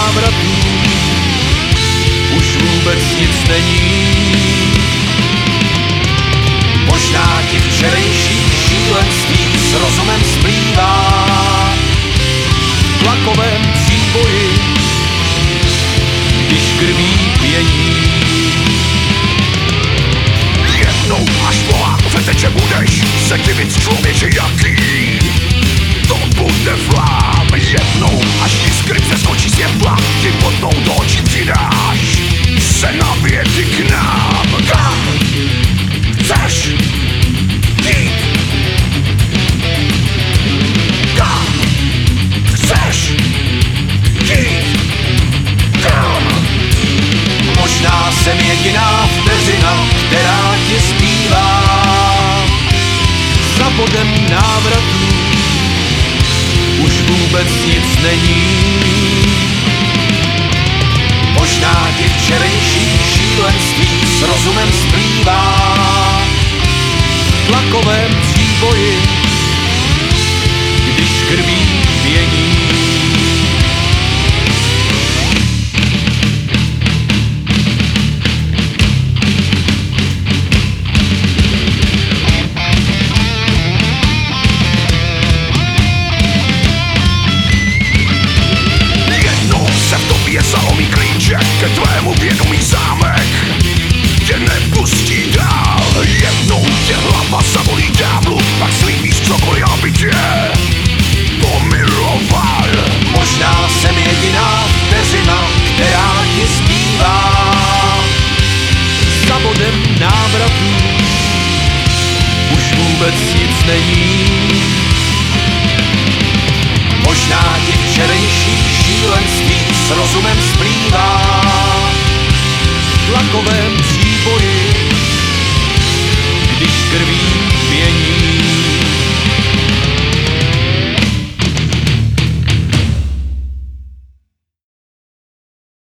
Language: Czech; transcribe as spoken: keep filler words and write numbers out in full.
návratů už vůbec nic není. Možná ti včerejší šílenství s rozumem splývá v tlakovém příboji, když krví pění. Jednou až Boha přeteče budeš se divit člověče jaký. To bude flám. Jednou až iskry přeskočí světla, ty potnou do očí přidáš se na vědy k nám. Kam chceš jít? Kam chceš jít? Kam? Možná jsem jediná vteřina, která ti zbývá za bodem návratu už vůbec nic není. Možná ti včerejší šílenství s rozumem splývá v tlakovém příboji, když krví pění. Zalomí klíče ke tvému vědomí zámek tě nepustí dál. Jednou tě hlava zabolí ďáblu, pak slíbíš cokoliv, aby tě pomiloval. Možná jsem jediná vteřina, která ti zbývá za bodem návratu už vůbec nic není. Možná ti včerejší šílenství s rozumem splývá v tlakovém příboji,